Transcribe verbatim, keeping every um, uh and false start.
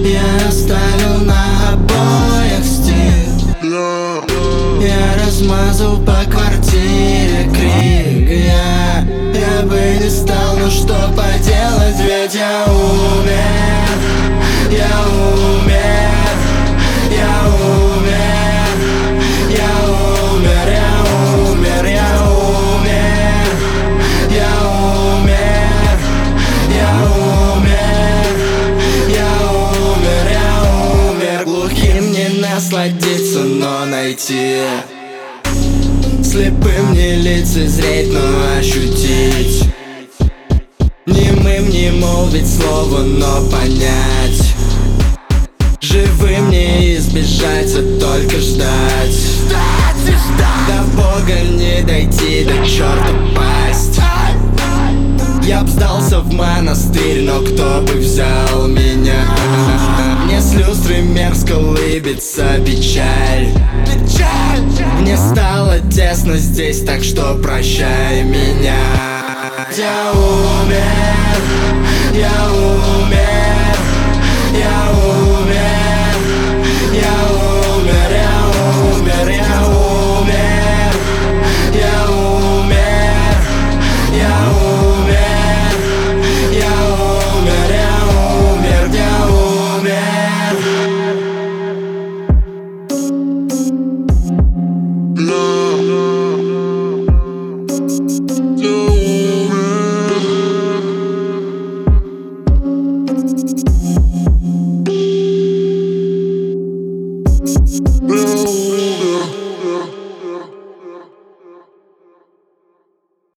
Я оставил на обоях стих. Я размазал по квартире крик. Я, я бы не стал, но что поделать, ведь я умер. Я умер, я умер, я умер, я умер, я умер, я умер, я умер, я умер, я умер. Глухим не насладиться, но найти. Слепым не лицезреть, но ощутить. Немым не молвить слово, но понять. Живым не избежать, а только ждать. Ждать и ждать. До Бога не дойти, до черта пасть. Я б сдался в монастырь, но кто бы взял меня? Мне с люстры мерзко улыбится печаль. Мне стало тесно здесь, так что прощай меня. Я умер, я умер, я умер, я умер, я умер, я умер, я умер, я умер, я умер, я умер, я умер. You